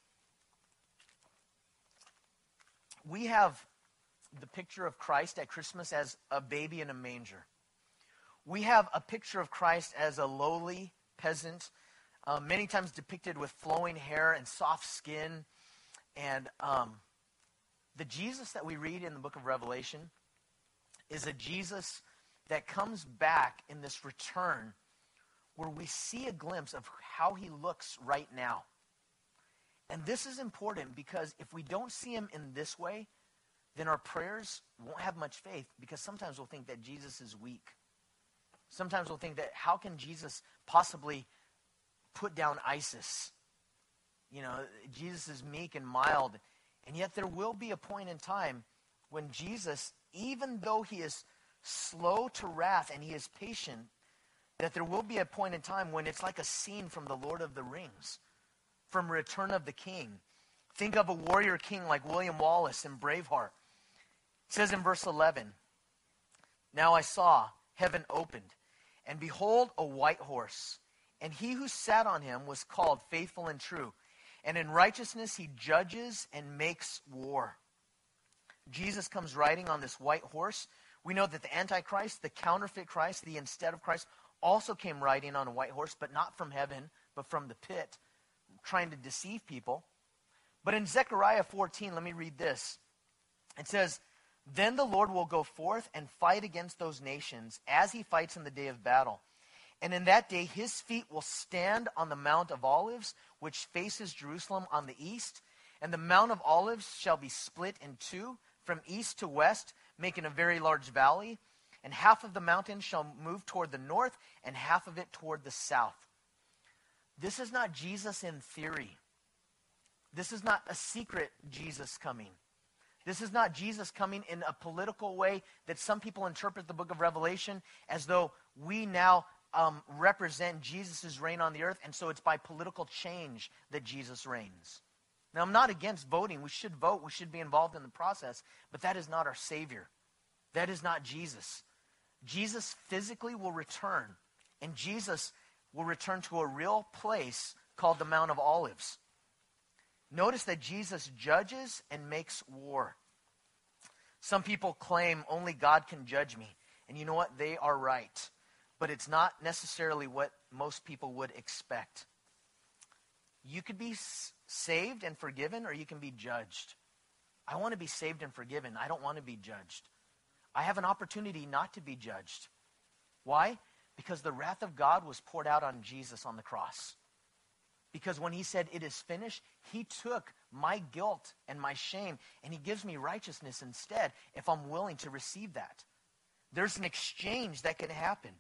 We have the picture of Christ at Christmas as a baby in a manger. We have a picture of Christ as a lowly peasant, many times depicted with flowing hair and soft skin. And the Jesus that we read in the book of Revelation is a Jesus that comes back in this return where we see a glimpse of how he looks right now. And this is important because if we don't see him in this way, then our prayers won't have much faith, because sometimes we'll think that Jesus is weak. Sometimes we'll think that how can Jesus possibly put down ISIS? You know, Jesus is meek and mild. And yet there will be a point in time when Jesus, even though he is slow to wrath and he is patient, that there will be a point in time when it's like a scene from the Lord of the Rings, from Return of the King. Think of a warrior king like William Wallace in Braveheart. It says in verse 11, "Now I saw heaven opened, and behold a white horse, and he who sat on him was called Faithful and True, and in righteousness he judges and makes war." Jesus comes riding on this white horse. We know that the Antichrist, the counterfeit Christ, the instead of Christ, also came riding on a white horse, but not from heaven, but from the pit, trying to deceive people. But in Zechariah 14, let me read this. It says, "Then the Lord will go forth and fight against those nations as he fights in the day of battle. And in that day his feet will stand on the Mount of Olives, which faces Jerusalem on the east. And the Mount of Olives shall be split in two, from east to west, making a very large valley. And half of the mountain shall move toward the north, and half of it toward the south." This is not Jesus in theory. This is not a secret Jesus coming. This is not Jesus coming in a political way that some people interpret the book of Revelation as though we now represent Jesus' reign on the earth, and so it's by political change that Jesus reigns. Now, I'm not against voting. We should vote. We should be involved in the process. But that is not our Savior. That is not Jesus. Jesus physically will return, and Jesus will return to a real place called the Mount of Olives. Notice that Jesus judges and makes war. Some people claim only God can judge me. And you know what? They are right. But it's not necessarily what most people would expect. You could be saved and forgiven, or you can be judged. I want to be saved and forgiven. I don't want to be judged. I have an opportunity not to be judged. Why? Because the wrath of God was poured out on Jesus on the cross. Because when he said, "It is finished," he took my guilt and my shame, and he gives me righteousness instead if I'm willing to receive that. There's an exchange that can happen.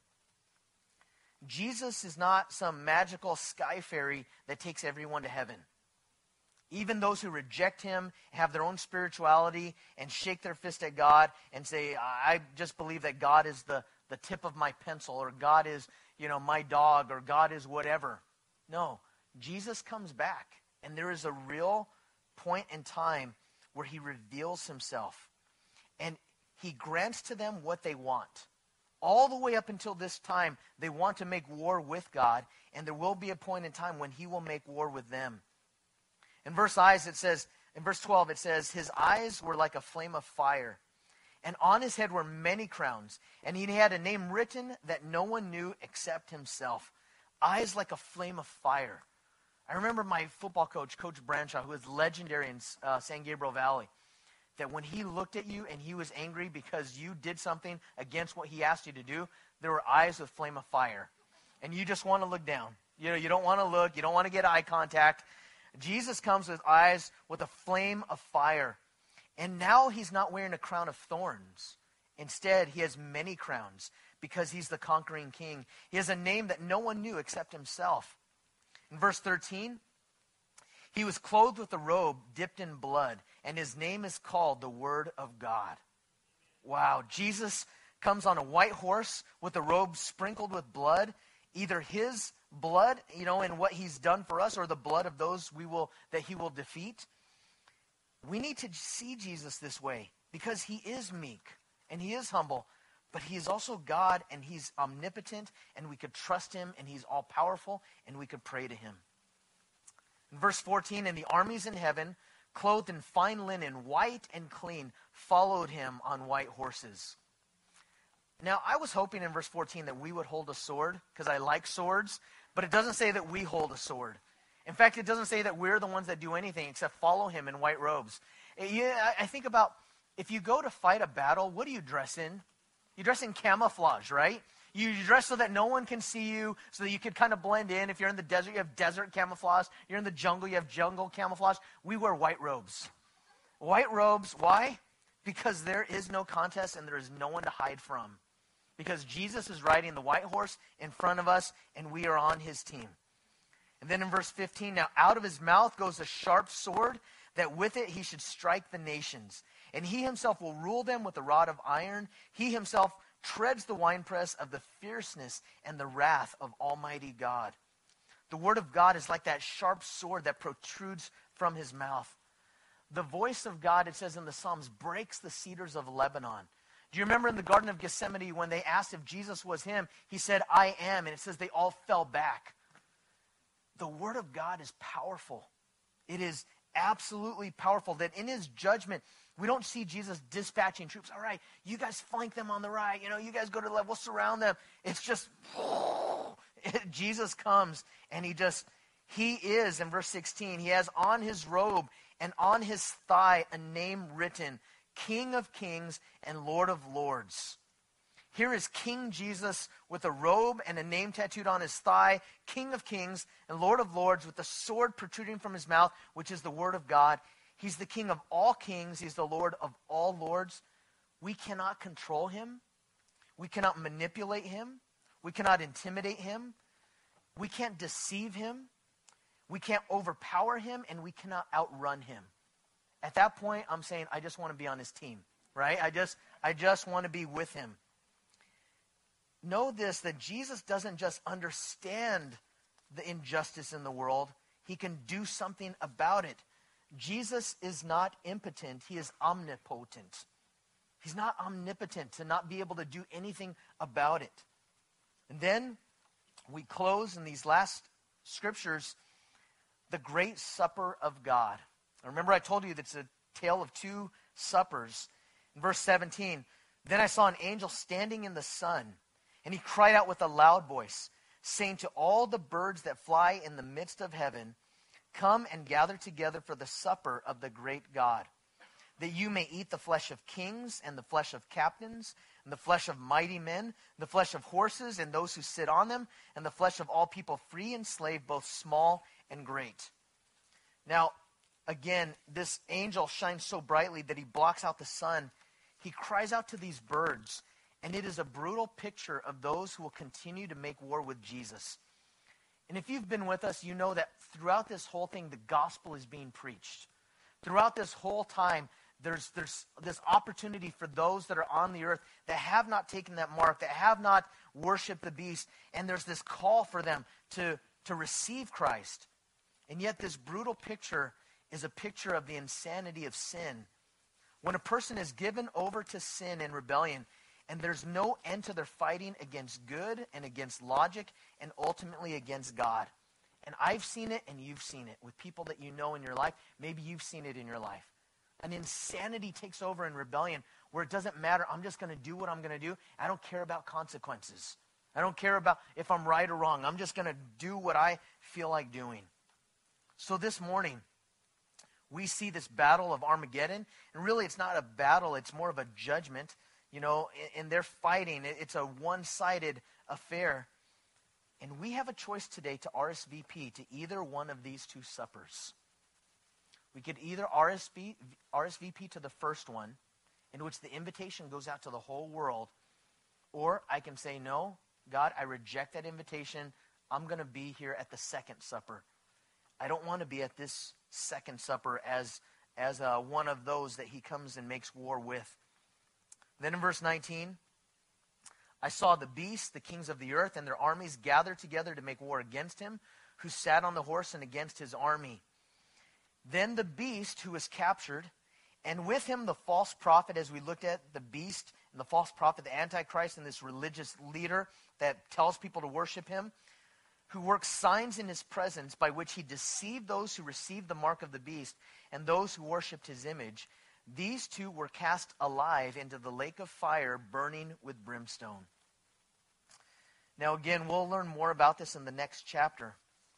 Jesus is not some magical sky fairy that takes everyone to heaven. Even those who reject him, have their own spirituality, and shake their fist at God and say, "I just believe that God is the tip of my pencil," or "God is, my dog," or "God is whatever." No, Jesus comes back, and there is a real point in time where he reveals himself, and he grants to them what they want. All the way up until this time, they want to make war with God, and there will be a point in time when he will make war with them. In verse 12, it says, "His eyes were like a flame of fire, and on his head were many crowns, and he had a name written that no one knew except himself." Eyes like a flame of fire. I remember my football coach, Coach Branshaw, who is legendary in San Gabriel Valley, that when he looked at you and he was angry because you did something against what he asked you to do, there were eyes with flame of fire. And you just want to look down. You don't want to look. You don't want to get eye contact. Jesus comes with eyes with a flame of fire. And now he's not wearing a crown of thorns. Instead, he has many crowns, because he's the conquering king. He has a name that no one knew except himself. In verse 13, he was clothed with a robe dipped in blood, and his name is called the Word of God. Wow, Jesus comes on a white horse with a robe sprinkled with blood, either his blood, and what he's done for us, or the blood of those that he will defeat. We need to see Jesus this way because he is meek and he is humble, but he is also God and he's omnipotent, and we could trust him, and he's all powerful, and we could pray to him. In verse 14, and the armies in heaven, clothed in fine linen, white and clean, followed him on white horses. Now, I was hoping in verse 14 that we would hold a sword, because I like swords, but it doesn't say that we hold a sword. In fact, it doesn't say that we're the ones that do anything except follow him in white robes. I think about, if you go to fight a battle, what do you dress in? You dress in camouflage, right? You dress so that no one can see you, so that you can kind of blend in. If you're in the desert, you have desert camouflage. You're in the jungle, you have jungle camouflage. We wear white robes. White robes, why? Because there is no contest and there is no one to hide from. Because Jesus is riding the white horse in front of us, and we are on his team. And then in verse 15, now out of his mouth goes a sharp sword, that with it he should strike the nations. And he himself will rule them with a rod of iron. He himself treads the winepress of the fierceness and the wrath of Almighty God. The word of God is like that sharp sword that protrudes from his mouth. The voice of God, it says in the Psalms, breaks the cedars of Lebanon. Do you remember in the Garden of Gethsemane when they asked if Jesus was him? He said, I am. And it says they all fell back. The word of God is powerful. It is absolutely powerful that in his judgment, we don't see Jesus dispatching troops. All right, you guys flank them on the right. You guys go to the left. We'll surround them. It's just, Jesus comes and he is, in verse 16, he has on his robe and on his thigh a name written, King of Kings and Lord of Lords. Here is King Jesus with a robe and a name tattooed on his thigh, King of Kings and Lord of Lords, with a sword protruding from his mouth, which is the word of God. He's the King of all kings. He's the Lord of all lords. We cannot control him. We cannot manipulate him. We cannot intimidate him. We can't deceive him. We can't overpower him, and we cannot outrun him. At that point, I'm saying, I just want to be on his team, right? I just want to be with him. Know this, that Jesus doesn't just understand the injustice in the world. He can do something about it. Jesus is not impotent. He is omnipotent. He's not omnipotent to not be able to do anything about it. And then we close in these last scriptures, the great supper of God. Remember, I told you that it's a tale of two suppers. In verse 17, then I saw an angel standing in the sun, and he cried out with a loud voice, saying to all the birds that fly in the midst of heaven, come and gather together for the supper of the great God, that you may eat the flesh of kings and the flesh of captains and the flesh of mighty men, the flesh of horses and those who sit on them, and the flesh of all people, free and slave, both small and great. Now, again, this angel shines so brightly that he blocks out the sun. He cries out to these birds, and it is a brutal picture of those who will continue to make war with Jesus. And if you've been with us, you know that throughout this whole thing, the gospel is being preached. Throughout this whole time, there's this opportunity for those that are on the earth that have not taken that mark, that have not worshiped the beast, and there's this call for them to receive Christ. And yet this brutal picture is a picture of the insanity of sin. When a person is given over to sin and rebellion, and there's no end to their fighting against good and against logic and ultimately against God. And I've seen it and you've seen it with people that you know in your life. Maybe you've seen it in your life. An insanity takes over in rebellion where it doesn't matter. I'm just going to do what I'm going to do. I don't care about consequences. I don't care about if I'm right or wrong. I'm just going to do what I feel like doing. So this morning, we see this battle of Armageddon. And really, it's not a battle. It's more of a judgment. And they're fighting. It's a one-sided affair. And we have a choice today to RSVP to either one of these two suppers. We could either RSVP to the first one, in which the invitation goes out to the whole world, Or I can say, no, God, I reject that invitation. I'm going to be here at the second supper. I don't want to be at this second supper as one of those that he comes and makes war with. Then in verse 19, I saw the beast, the kings of the earth, and their armies gathered together to make war against him, who sat on the horse, and against his army. Then the beast who was captured, and with him the false prophet, as we looked at the beast and the false prophet, the Antichrist, and this religious leader that tells people to worship him, who works signs in his presence by which he deceived those who received the mark of the beast and those who worshipped his image. These two were cast alive into the lake of fire, burning with brimstone. Now again, we'll learn more about this in the next chapter.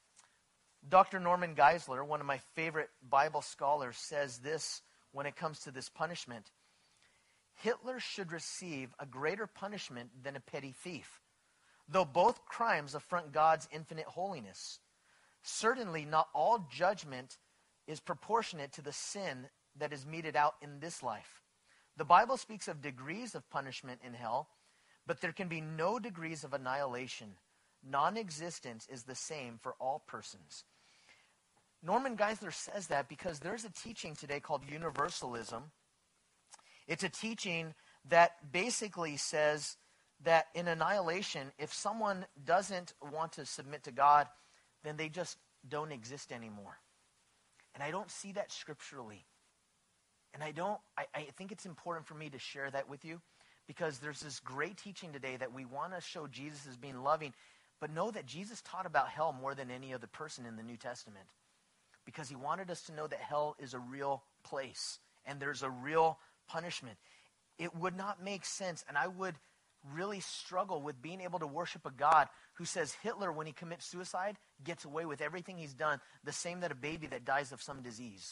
Dr. Norman Geisler, one of my favorite Bible scholars, says this when it comes to this punishment. Hitler should receive a greater punishment than a petty thief, though both crimes affront God's infinite holiness. Certainly not all judgment is proportionate to the sin that is meted out in this life. The Bible speaks of degrees of punishment in hell, but there can be no degrees of annihilation. Non-existence is the same for all persons. Norman Geisler says that because there's a teaching today called universalism. It's a teaching that basically says that in annihilation, if someone doesn't want to submit to God, then they just don't exist anymore. And I don't see that scripturally. And I think it's important for me to share that with you, because there's this great teaching today that we want to show Jesus as being loving, but know that Jesus taught about hell more than any other person in the New Testament, because he wanted us to know that hell is a real place and there's a real punishment. It would not make sense, and I would really struggle with being able to worship a God who says Hitler, when he commits suicide, gets away with everything he's done, the same that a baby that dies of some disease.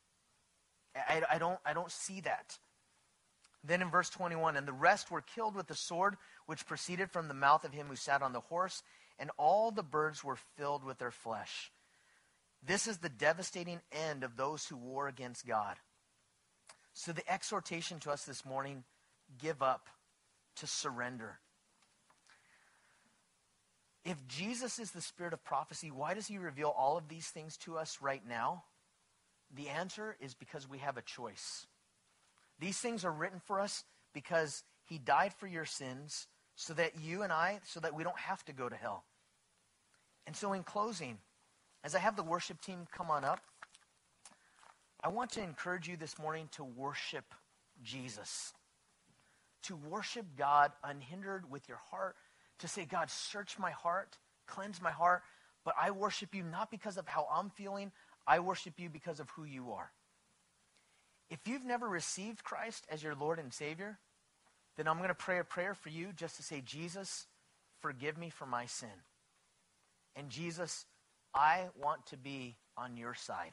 I don't see that. Then in verse 21, and the rest were killed with the sword which proceeded from the mouth of him who sat on the horse, and all the birds were filled with their flesh. This is the devastating end of those who war against God. So the exhortation to us this morning, give up, to surrender. If Jesus is the spirit of prophecy, why does he reveal all of these things to us right now? The answer is because we have a choice. These things are written for us because he died for your sins so that you and I, so that we don't have to go to hell. And so in closing, as I have the worship team come on up, I want to encourage you this morning to worship Jesus. To worship God unhindered with your heart. To say, God, search my heart, cleanse my heart. But I worship you not because of how I'm feeling. I worship you because of who you are. If you've never received Christ as your Lord and Savior, then I'm going to pray a prayer for you just to say, Jesus, forgive me for my sin. And Jesus, I want to be on your side.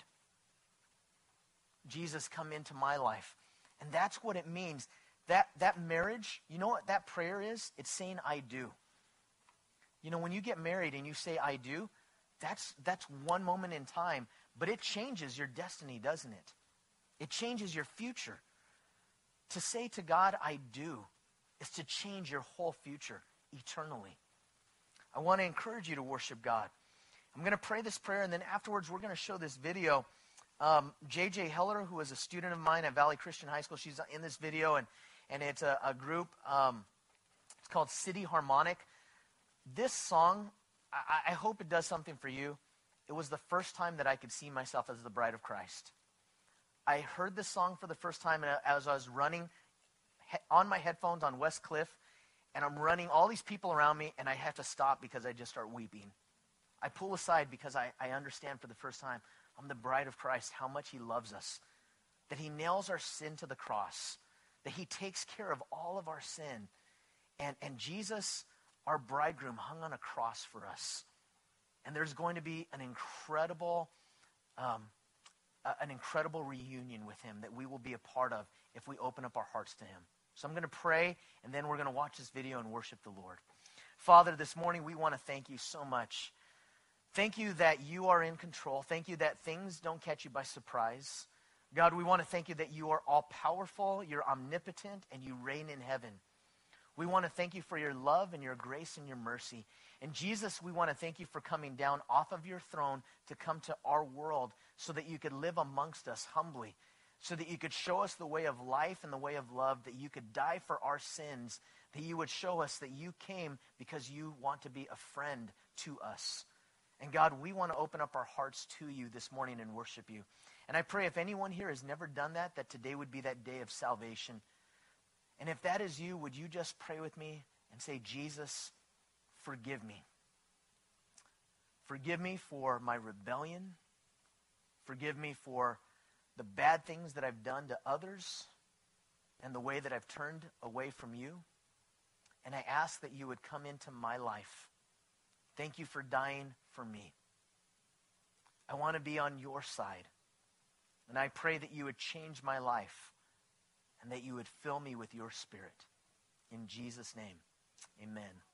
Jesus, come into my life. And that's what it means. That marriage, you know what that prayer is? It's saying, I do. You know, when you get married and you say, I do, that's one moment in time. But it changes your destiny, doesn't it? It changes your future. To say to God, I do, is to change your whole future eternally. I want to encourage you to worship God. I'm going to pray this prayer, and then afterwards we're going to show this video. J.J. Heller, who is a student of mine at Valley Christian High School, she's in this video, and it's a group. It's called City Harmonic. This song, I hope it does something for you. It was the first time that I could see myself as the bride of Christ. I heard this song for the first time as I was running on my headphones on West Cliff, and I'm running, all these people around me, and I have to stop because I just start weeping. I pull aside because I understand for the first time, I'm the bride of Christ, how much he loves us, that he nails our sin to the cross, that he takes care of all of our sin. And Jesus, our bridegroom, hung on a cross for us. And there's going to be an incredible reunion with him that we will be a part of if we open up our hearts to him. So I'm going to pray, and then we're going to watch this video and worship the Lord. Father, this morning we want to thank you so much. Thank you that you are in control. Thank you that things don't catch you by surprise. God, we want to thank you that you are all-powerful, you're omnipotent, and you reign in heaven. We want to thank you for your love and your grace and your mercy. And Jesus, we want to thank you for coming down off of your throne to come to our world so that you could live amongst us humbly, so that you could show us the way of life and the way of love, that you could die for our sins, that you would show us that you came because you want to be a friend to us. And God, we want to open up our hearts to you this morning and worship you. And I pray if anyone here has never done that, that today would be that day of salvation. And if that is you, would you just pray with me and say, Jesus, forgive me. Forgive me for my rebellion. Forgive me for the bad things that I've done to others and the way that I've turned away from you. And I ask that you would come into my life. Thank you for dying for me. I want to be on your side. And I pray that you would change my life and that you would fill me with your Spirit. In Jesus' name, amen.